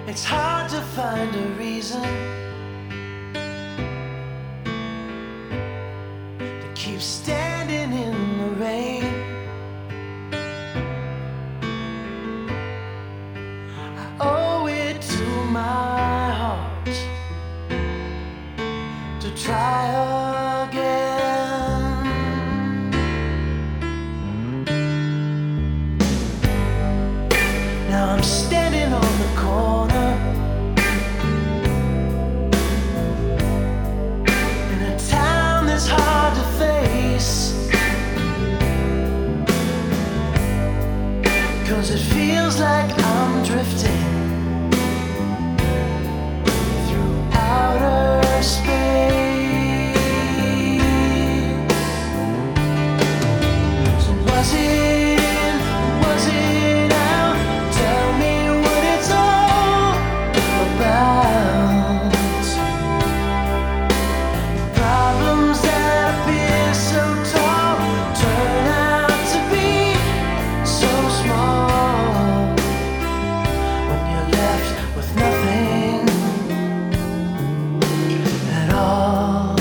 It's hard to find a reason to keep standing in the rain. I owe it to my heart to try again. Now I'm standing on the corner in a town that's hard to face, 'cause it feels like I'm drifting through outer space. So was it out? Tell me what it's all about. Problems that appear so tall turn out to be so small when you're left with nothing at all.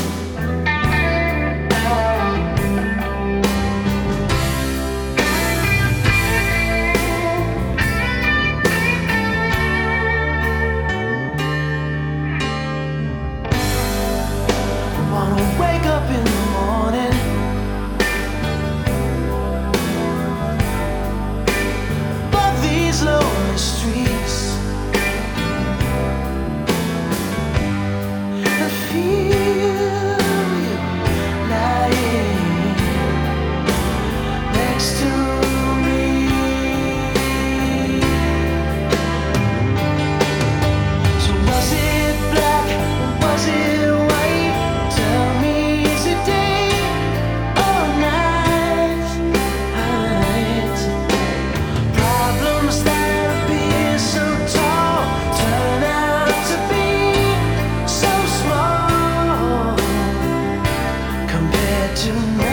I wanna wake up in the morning above these lonely streets and feel you lying next to me. So was it black or was it white? Tell me, is it day or night? Problems that appear so tall turn out to be so small compared to